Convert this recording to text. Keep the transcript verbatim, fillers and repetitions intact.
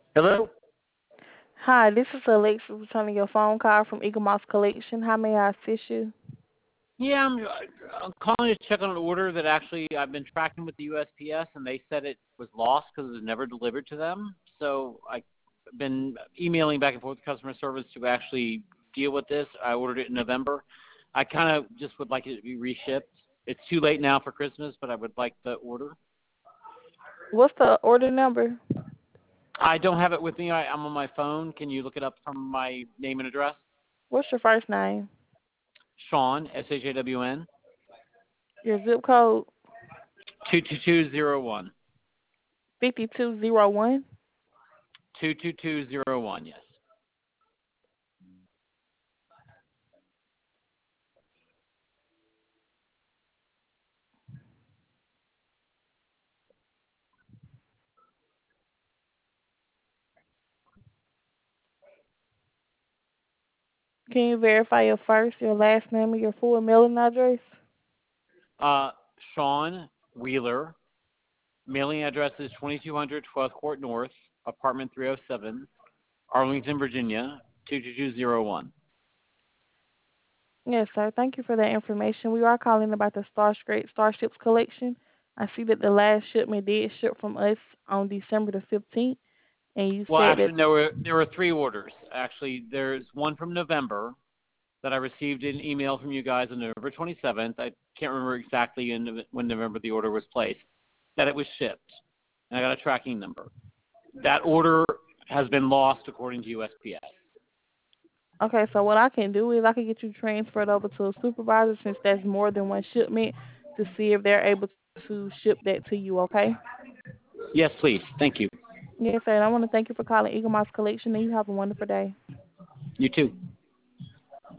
Hello? Hi, this is Alexis returning your phone call from Eagle Moss Collection. How may I assist you? Yeah, I'm, I'm calling to check on an order that actually I've been tracking with the U S P S, and they said it was lost because it was never delivered to them. So I've been emailing back and forth with customer service to actually deal with this. I ordered it in November. I kind of just would like it to be reshipped. It's too late now for Christmas, but I would like the order. What's the order number? I don't have it with me. I, I'm on my phone. Can you look it up from my name and address? What's your first name? Sean, S H A W N, Your zip code? two two two zero one. five two zero one. two two two zero one, yes. Can you verify your first, your last name, and your full mailing address? Uh, Sean Wheeler. Mailing address is twenty-two hundred twelfth Court North, apartment three oh seven, Arlington, Virginia, two two two zero one. Yes, sir. Thank you for that information. We are calling about the Star Straight Starships collection. I see that the last shipment did ship from us on December the fifteenth, and you Well, said that. actually, there were there were three orders. Actually, there's one from November that I received an email from you guys on November twenty-seventh. I can't remember exactly in, when November the order was placed, that it was shipped. And I got a tracking number. That order has been lost according to U S P S. Okay, so what I can do is I can get you transferred over to a supervisor since that's more than one shipment to see if they're able to ship that to you, okay? Yes, please. Thank you. Yes, sir. And I want to thank you for calling Eagle Moss Collection, and you have a wonderful day. You too.